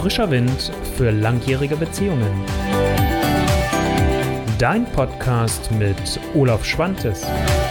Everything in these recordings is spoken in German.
Frischer Wind für langjährige Beziehungen. Dein Podcast mit Olaf Schwantes.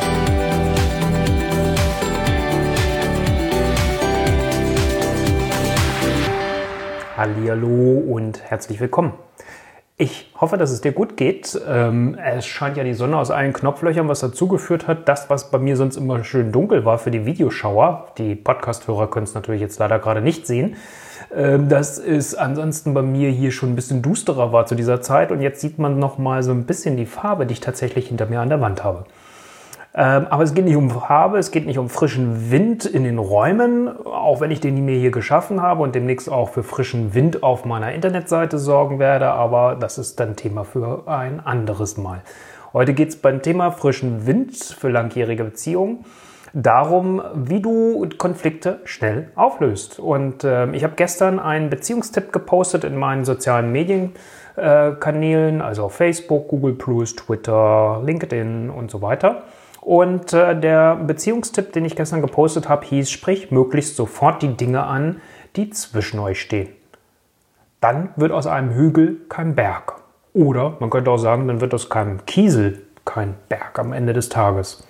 Hallihallo und herzlich willkommen. Ich hoffe, dass es dir gut geht. Es scheint ja die Sonne aus allen Knopflöchern, was dazu geführt hat, das, was bei mir sonst immer schön dunkel war für die Videoschauer. Die Podcast-Hörer können es natürlich jetzt leider gerade nicht sehen. Dass es ansonsten bei mir hier schon ein bisschen dusterer war zu dieser Zeit. Und jetzt sieht man noch mal so ein bisschen die Farbe, die ich tatsächlich hinter mir an der Wand habe. Aber es geht nicht um Farbe, es geht nicht um frischen Wind in den Räumen, auch wenn ich den mir hier geschaffen habe und demnächst auch für frischen Wind auf meiner Internetseite sorgen werde, aber das ist dann Thema für ein anderes Mal. Heute geht es beim Thema frischen Wind für langjährige Beziehungen darum, wie du Konflikte schnell auflöst. Und ich habe gestern einen Beziehungstipp gepostet in meinen sozialen Medienkanälen, also auf Facebook, Google+, Twitter, LinkedIn und so weiter. Und der Beziehungstipp, den ich gestern gepostet habe, hieß: Sprich möglichst sofort die Dinge an, die zwischen euch stehen. Dann wird aus einem Hügel kein Berg. Oder man könnte auch sagen, dann wird aus keinem Kiesel kein Berg am Ende des Tages.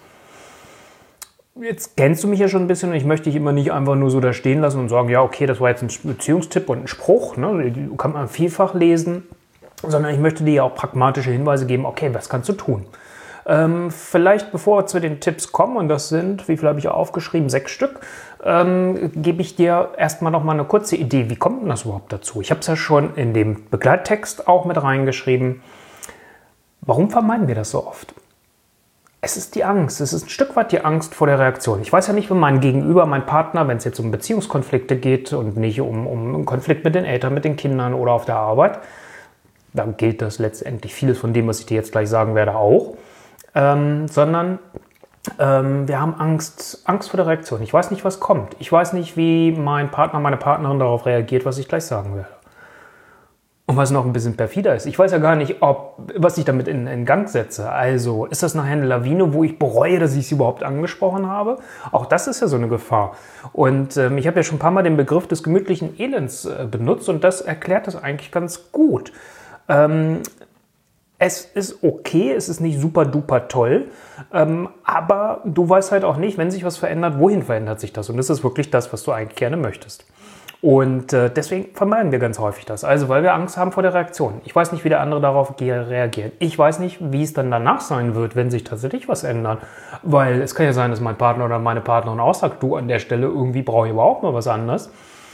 Jetzt kennst du mich ja schon ein bisschen und ich möchte dich immer nicht einfach nur so da stehen lassen und sagen, ja okay, das war jetzt ein Beziehungstipp und ein Spruch, ne? Die kann man vielfach lesen, sondern ich möchte dir ja auch pragmatische Hinweise geben, okay, was kannst du tun? Vielleicht bevor wir zu den Tipps kommen, und das sind, wie viel habe ich aufgeschrieben, 6 Stück, gebe ich dir erstmal noch mal eine kurze Idee, wie kommt denn das überhaupt dazu? Ich habe es ja schon in dem Begleittext auch mit reingeschrieben. Warum vermeiden wir das so oft? Es ist die Angst, es ist ein Stück weit die Angst vor der Reaktion. Ich weiß ja nicht, wenn mein Gegenüber, mein Partner, wenn es jetzt um Beziehungskonflikte geht und nicht um einen Konflikt mit den Eltern, mit den Kindern oder auf der Arbeit, dann gilt das letztendlich vieles von dem, was ich dir jetzt gleich sagen werde, auch. Sondern wir haben Angst vor der Reaktion. Ich weiß nicht, was kommt. Ich weiß nicht, wie mein Partner, meine Partnerin darauf reagiert, was ich gleich sagen werde. Und was noch ein bisschen perfider ist, ich weiß ja gar nicht, was ich damit in Gang setze. Also ist das nachher eine Lawine, wo ich bereue, dass ich sie überhaupt angesprochen habe? Auch das ist ja so eine Gefahr. Und ich habe ja schon ein paar Mal den Begriff des gemütlichen Elends benutzt und das erklärt das eigentlich ganz gut. Es ist okay, es ist nicht super duper toll, aber du weißt halt auch nicht, wenn sich was verändert, wohin verändert sich das? Und das ist wirklich das, was du eigentlich gerne möchtest. Und deswegen vermeiden wir ganz häufig das. Also, weil wir Angst haben vor der Reaktion. Ich weiß nicht, wie der andere darauf reagiert. Ich weiß nicht, wie es dann danach sein wird, wenn sich tatsächlich was ändert. Weil es kann ja sein, dass mein Partner oder meine Partnerin auch sagt, du, an der Stelle irgendwie brauche ich überhaupt mal was anderes.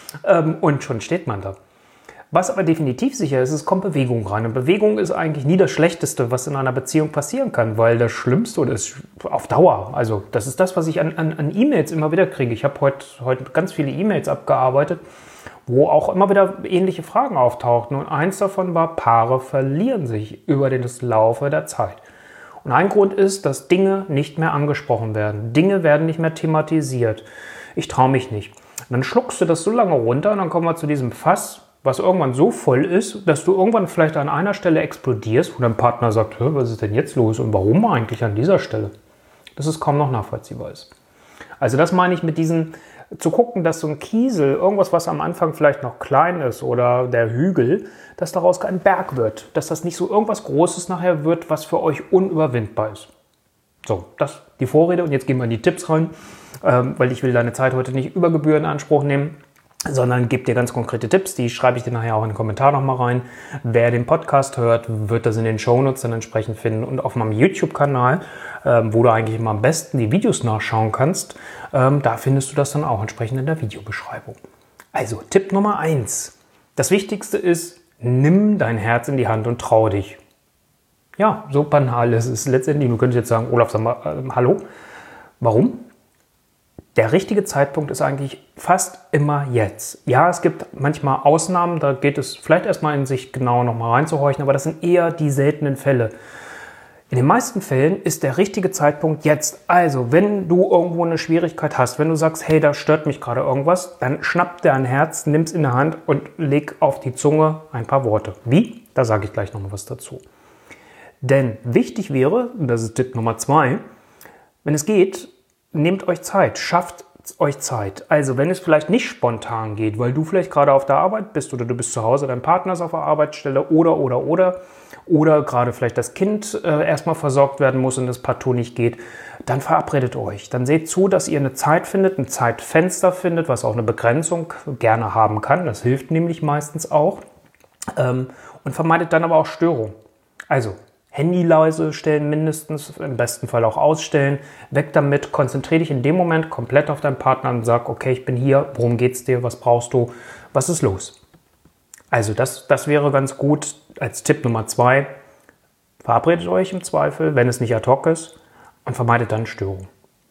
Und schon steht man da. Was aber definitiv sicher ist, es kommt Bewegung rein. Und Bewegung ist eigentlich nie das Schlechteste, was in einer Beziehung passieren kann, weil das Schlimmste oder ist auf Dauer, also das ist das, was ich an E-Mails immer wieder kriege. Ich habe heute ganz viele E-Mails abgearbeitet, wo auch immer wieder ähnliche Fragen auftauchten. Und eins davon war, Paare verlieren sich über den Laufe der Zeit. Und ein Grund ist, dass Dinge nicht mehr angesprochen werden. Dinge werden nicht mehr thematisiert. Ich traue mich nicht. Und dann schluckst du das so lange runter und dann kommen wir zu diesem Fass, was irgendwann so voll ist, dass du irgendwann vielleicht an einer Stelle explodierst, wo dein Partner sagt, was ist denn jetzt los und warum eigentlich an dieser Stelle? Dass es kaum noch nachvollziehbar ist. Also das meine ich mit diesem, zu gucken, dass so ein Kiesel, irgendwas, was am Anfang vielleicht noch klein ist oder der Hügel, dass daraus kein Berg wird. Dass das nicht so irgendwas Großes nachher wird, was für euch unüberwindbar ist. So, das die Vorrede und jetzt gehen wir in die Tipps rein, weil ich will deine Zeit heute nicht über Gebühr in Anspruch nehmen, sondern gebe dir ganz konkrete Tipps, die schreibe ich dir nachher auch in den Kommentar nochmal rein. Wer den Podcast hört, wird das in den Shownotes dann entsprechend finden und auf meinem YouTube-Kanal, wo du eigentlich immer am besten die Videos nachschauen kannst, da findest du das dann auch entsprechend in der Videobeschreibung. Also Tipp Nummer 1. Das Wichtigste ist, nimm dein Herz in die Hand und trau dich. Ja, so banal ist es letztendlich. Du könntest jetzt sagen, Olaf, sag mal, hallo, warum? Der richtige Zeitpunkt ist eigentlich fast immer jetzt. Ja, es gibt manchmal Ausnahmen, da geht es vielleicht erstmal in sich genau nochmal reinzuhorchen, aber das sind eher die seltenen Fälle. In den meisten Fällen ist der richtige Zeitpunkt jetzt. Also, wenn du irgendwo eine Schwierigkeit hast, wenn du sagst, hey, da stört mich gerade irgendwas, dann schnapp dir ein Herz, nimm es in der Hand und leg auf die Zunge ein paar Worte. Wie? Da sage ich gleich nochmal was dazu. Denn wichtig wäre, und das ist Tipp Nummer 2, wenn es geht, nehmt euch Zeit, schafft euch Zeit. Also wenn es vielleicht nicht spontan geht, weil du vielleicht gerade auf der Arbeit bist oder du bist zu Hause, dein Partner ist auf der Arbeitsstelle oder gerade vielleicht das Kind erstmal versorgt werden muss und das partout nicht geht, dann verabredet euch. Dann seht zu, dass ihr eine Zeit findet, ein Zeitfenster findet, was auch eine Begrenzung gerne haben kann. Das hilft nämlich meistens auch. Und vermeidet dann aber auch Störung. Also Handy leise stellen mindestens, im besten Fall auch ausstellen. Weg damit, konzentriere dich in dem Moment komplett auf deinen Partner und sag, okay, ich bin hier, worum geht's dir, was brauchst du, was ist los? Also das wäre ganz gut als Tipp Nummer 2. Verabredet euch im Zweifel, wenn es nicht ad hoc ist, und vermeidet dann Störung.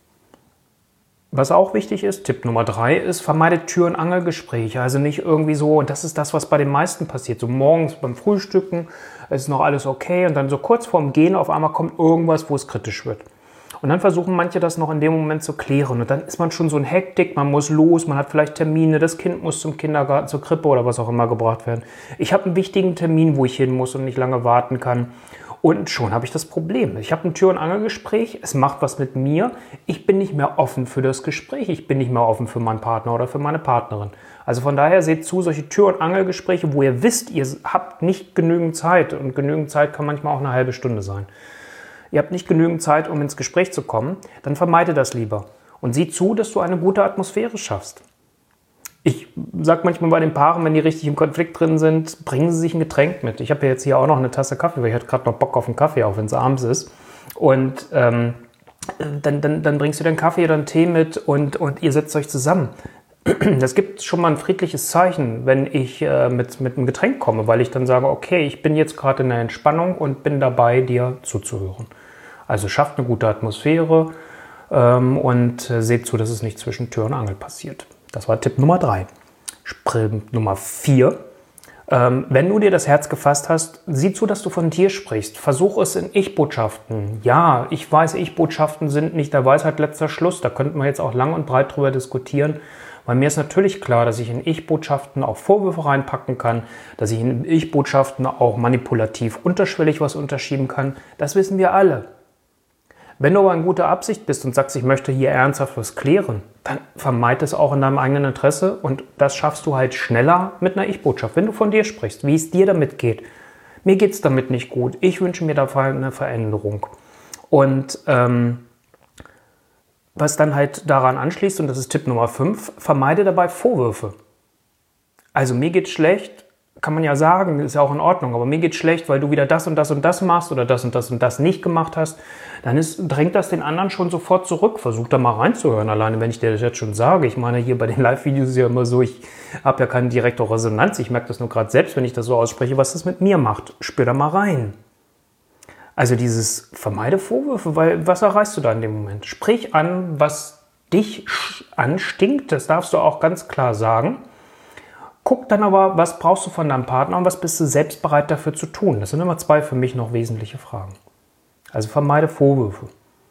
Was auch wichtig ist, Tipp Nummer 3 ist, vermeidet Tür- und Angelgespräche. Also nicht irgendwie so, und das ist das, was bei den meisten passiert. So morgens beim Frühstücken ist noch alles okay und dann so kurz vorm Gehen auf einmal kommt irgendwas, wo es kritisch wird. Und dann versuchen manche das noch in dem Moment zu klären. Und dann ist man schon so in Hektik, man muss los, man hat vielleicht Termine, das Kind muss zum Kindergarten, zur Krippe oder was auch immer gebracht werden. Ich habe einen wichtigen Termin, wo ich hin muss und nicht lange warten kann. Und schon habe ich das Problem. Ich habe ein Tür- und Angelgespräch, es macht was mit mir. Ich bin nicht mehr offen für das Gespräch, ich bin nicht mehr offen für meinen Partner oder für meine Partnerin. Also von daher seht zu, solche Tür- und Angelgespräche, wo ihr wisst, ihr habt nicht genügend Zeit. Und genügend Zeit kann manchmal auch eine halbe Stunde sein. Ihr habt nicht genügend Zeit, um ins Gespräch zu kommen, dann vermeide das lieber. Und sieh zu, dass du eine gute Atmosphäre schaffst. Ich sage manchmal bei den Paaren, wenn die richtig im Konflikt drin sind, bringen sie sich ein Getränk mit. Ich habe ja jetzt hier auch noch eine Tasse Kaffee, weil ich hatte gerade noch Bock auf einen Kaffee, auch wenn es abends ist. Und dann bringst du den Kaffee oder einen Tee mit und ihr setzt euch zusammen. Das gibt schon mal ein friedliches Zeichen, wenn ich mit einem Getränk komme, weil ich dann sage, okay, ich bin jetzt gerade in der Entspannung und bin dabei, dir zuzuhören. Also schafft eine gute Atmosphäre und seht zu, dass es nicht zwischen Tür und Angel passiert. Das war Tipp Nummer 3. Tipp Nummer 4. Wenn du dir das Herz gefasst hast, sieh zu, dass du von dir sprichst. Versuch es in Ich-Botschaften. Ja, ich weiß, Ich-Botschaften sind nicht der Weisheit letzter Schluss. Da könnten wir jetzt auch lang und breit drüber diskutieren. Weil mir ist natürlich klar, dass ich in Ich-Botschaften auch Vorwürfe reinpacken kann, dass ich in Ich-Botschaften auch manipulativ unterschwellig was unterschieben kann. Das wissen wir alle. Wenn du aber in guter Absicht bist und sagst, ich möchte hier ernsthaft was klären, dann vermeid es auch in deinem eigenen Interesse und das schaffst du halt schneller mit einer Ich-Botschaft. Wenn du von dir sprichst, wie es dir damit geht. Mir geht es damit nicht gut. Ich wünsche mir da eine Veränderung. Und was dann halt daran anschließt, und das ist Tipp Nummer 5, vermeide dabei Vorwürfe. Also mir geht's schlecht, kann man ja sagen, ist ja auch in Ordnung, aber mir geht's schlecht, weil du wieder das und das und das machst oder das und das nicht gemacht hast, dann drängt das den anderen schon sofort zurück. Versuch da mal reinzuhören, alleine wenn ich dir das jetzt schon sage. Ich meine, hier bei den Live-Videos ist ja immer so, ich habe ja keine direkte Resonanz, ich merke das nur gerade selbst, wenn ich das so ausspreche, was das mit mir macht. Spür da mal rein. Also dieses vermeide Vorwürfe, weil was erreichst du da in dem Moment? Sprich an, was dich anstinkt, das darfst du auch ganz klar sagen. Guck dann aber, was brauchst du von deinem Partner und was bist du selbst bereit dafür zu tun? Das sind immer 2 für mich noch wesentliche Fragen. Also vermeide Vorwürfe.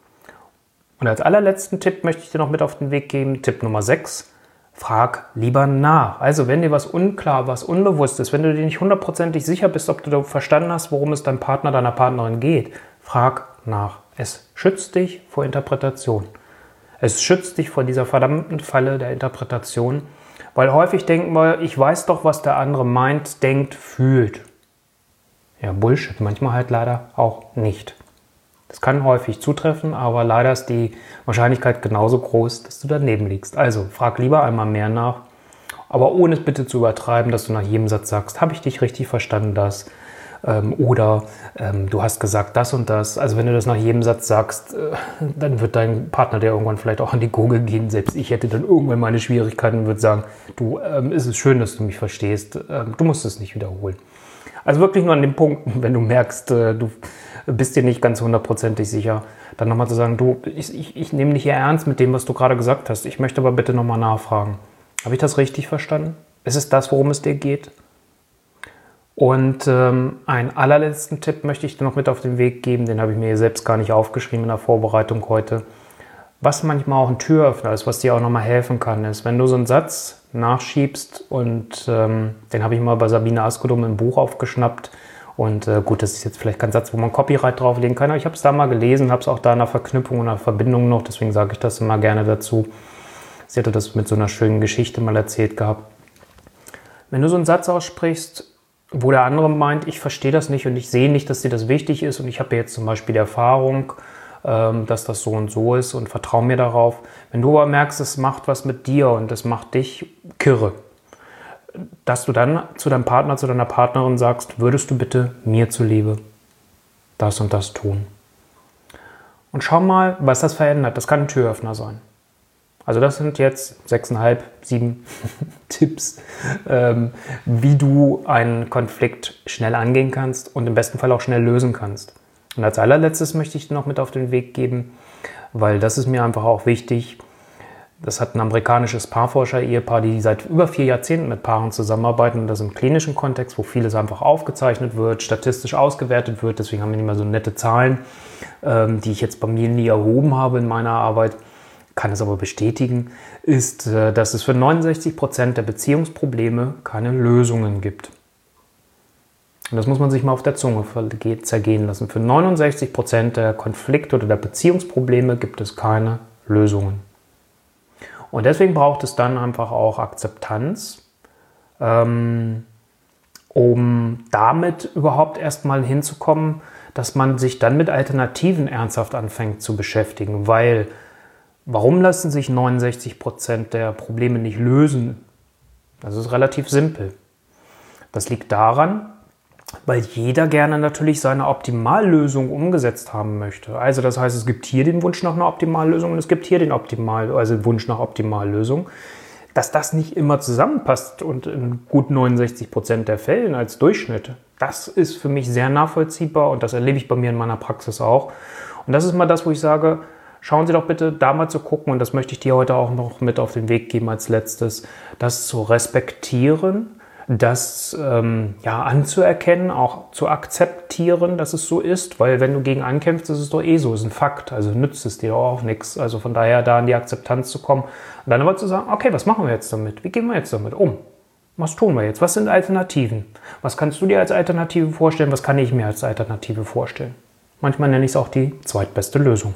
Und als allerletzten Tipp möchte ich dir noch mit auf den Weg geben, Tipp Nummer 6, frag lieber nach. Also wenn dir was unklar, was unbewusst ist, wenn du dir nicht 100%ig sicher bist, ob du verstanden hast, worum es deinem Partner, deiner Partnerin geht, frag nach. Es schützt dich vor Interpretation. Es schützt dich vor dieser verdammten Falle der Interpretation. Weil häufig denken wir, ich weiß doch, was der andere meint, denkt, fühlt. Ja, Bullshit, manchmal halt leider auch nicht. Das kann häufig zutreffen, aber leider ist die Wahrscheinlichkeit genauso groß, dass du daneben liegst. Also frag lieber einmal mehr nach, aber ohne es bitte zu übertreiben, dass du nach jedem Satz sagst, habe ich dich richtig verstanden, das? Oder du hast gesagt das und das. Also wenn du das nach jedem Satz sagst, dann wird dein Partner dir irgendwann vielleicht auch an die Gurgel gehen. Selbst ich hätte dann irgendwann meine Schwierigkeiten und würde sagen, du, es ist schön, dass du mich verstehst. Du musst es nicht wiederholen. Also wirklich nur an den Punkten, wenn du merkst, du bist dir nicht ganz 100%ig sicher, dann nochmal zu sagen, du, ich nehme dich hier ernst mit dem, was du gerade gesagt hast. Ich möchte aber bitte nochmal nachfragen. Habe ich das richtig verstanden? Ist es das, worum es dir geht? Und einen allerletzten Tipp möchte ich dir noch mit auf den Weg geben, den habe ich mir selbst gar nicht aufgeschrieben in der Vorbereitung heute. Was manchmal auch ein Türöffner ist, was dir auch nochmal helfen kann, ist, wenn du so einen Satz nachschiebst und den habe ich mal bei Sabine Askodum im Buch aufgeschnappt und gut, das ist jetzt vielleicht kein Satz, wo man Copyright drauflegen kann, aber ich habe es da mal gelesen, habe es auch da in der Verknüpfung und einer Verbindung noch, deswegen sage ich das immer gerne dazu. Sie hatte das mit so einer schönen Geschichte mal erzählt gehabt. Wenn du so einen Satz aussprichst, wo der andere meint, ich verstehe das nicht und ich sehe nicht, dass dir das wichtig ist und ich habe jetzt zum Beispiel die Erfahrung, dass das so und so ist und vertraue mir darauf. Wenn du aber merkst, es macht was mit dir und es macht dich kirre, dass du dann zu deinem Partner, zu deiner Partnerin sagst, würdest du bitte mir zuliebe das und das tun. Und schau mal, was das verändert. Das kann ein Türöffner sein. Also das sind jetzt 6,5, 7 Tipps, wie du einen Konflikt schnell angehen kannst und im besten Fall auch schnell lösen kannst. Und als allerletztes möchte ich dir noch mit auf den Weg geben, weil das ist mir einfach auch wichtig. Das hat ein amerikanisches Paarforscher-Ehepaar, die seit über 4 Jahrzehnten mit Paaren zusammenarbeiten und das im klinischen Kontext, wo vieles einfach aufgezeichnet wird, statistisch ausgewertet wird. Deswegen haben wir nicht mehr so nette Zahlen, die ich jetzt bei mir nie erhoben habe in meiner Arbeit, kann es aber bestätigen, ist, dass es für 69% der Beziehungsprobleme keine Lösungen gibt. Und das muss man sich mal auf der Zunge zergehen lassen. Für 69% der Konflikte oder der Beziehungsprobleme gibt es keine Lösungen. Und deswegen braucht es dann einfach auch Akzeptanz, um damit überhaupt erstmal hinzukommen, dass man sich dann mit Alternativen ernsthaft anfängt zu beschäftigen. Weil, warum lassen sich 69% der Probleme nicht lösen? Das ist relativ simpel. Das liegt daran, weil jeder gerne natürlich seine Optimallösung umgesetzt haben möchte. Also das heißt, es gibt hier den Wunsch nach einer Optimallösung und es gibt hier den Wunsch nach Optimallösung. Dass das nicht immer zusammenpasst und in gut 69% der Fällen als Durchschnitt, das ist für mich sehr nachvollziehbar und das erlebe ich bei mir in meiner Praxis auch. Und das ist mal das, wo ich sage, schauen Sie doch bitte da mal zu gucken, und das möchte ich dir heute auch noch mit auf den Weg geben als letztes, das zu respektieren, das anzuerkennen, auch zu akzeptieren, dass es so ist, weil wenn du gegen ankämpfst, ist es doch eh so, ist ein Fakt, also nützt es dir auch nichts. Also von daher da in die Akzeptanz zu kommen und dann aber zu sagen, okay, was machen wir jetzt damit? Wie gehen wir jetzt damit um? Was tun wir jetzt? Was sind Alternativen? Was kannst du dir als Alternative vorstellen? Was kann ich mir als Alternative vorstellen? Manchmal nenne ich es auch die zweitbeste Lösung.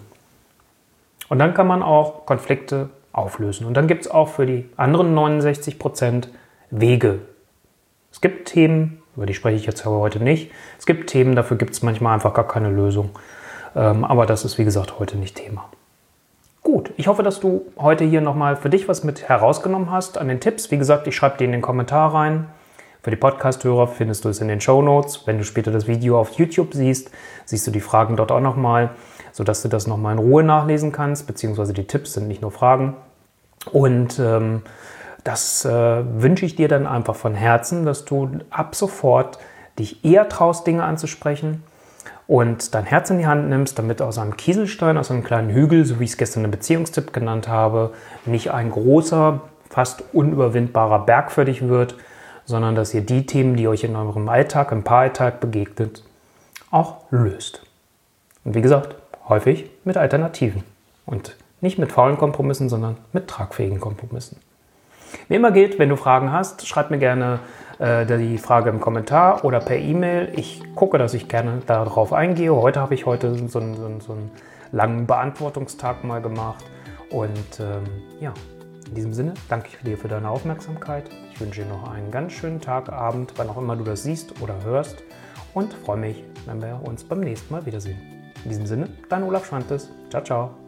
Und dann kann man auch Konflikte auflösen. Und dann gibt es auch für die anderen 69% Wege. Es gibt Themen, über die spreche ich jetzt aber heute nicht. Es gibt Themen, dafür gibt es manchmal einfach gar keine Lösung. Aber das ist, wie gesagt, heute nicht Thema. Gut, ich hoffe, dass du heute hier nochmal für dich was mit herausgenommen hast an den Tipps. Wie gesagt, ich schreibe dir in den Kommentar rein. Für die Podcast-Hörer findest du es in den Shownotes. Wenn du später das Video auf YouTube siehst, siehst du die Fragen dort auch nochmal, sodass du das nochmal in Ruhe nachlesen kannst, beziehungsweise die Tipps sind nicht nur Fragen. Und das wünsche ich dir dann einfach von Herzen, dass du ab sofort dich eher traust, Dinge anzusprechen und dein Herz in die Hand nimmst, damit aus einem Kieselstein, aus einem kleinen Hügel, so wie ich es gestern im Beziehungstipp genannt habe, nicht ein großer, fast unüberwindbarer Berg für dich wird, sondern dass ihr die Themen, die euch in eurem Alltag, im Paaralltag begegnet, auch löst. Und wie gesagt, häufig mit Alternativen und nicht mit faulen Kompromissen, sondern mit tragfähigen Kompromissen. Wie immer gilt, wenn du Fragen hast, schreib mir gerne die Frage im Kommentar oder per E-Mail. Ich gucke, dass ich gerne darauf eingehe. Heute habe ich so einen langen Beantwortungstag mal gemacht. Und in diesem Sinne danke ich dir für deine Aufmerksamkeit. Ich wünsche dir noch einen ganz schönen Tag, Abend, wann auch immer du das siehst oder hörst. Und freue mich, wenn wir uns beim nächsten Mal wiedersehen. In diesem Sinne, dein Olaf Schwantes. Ciao, ciao.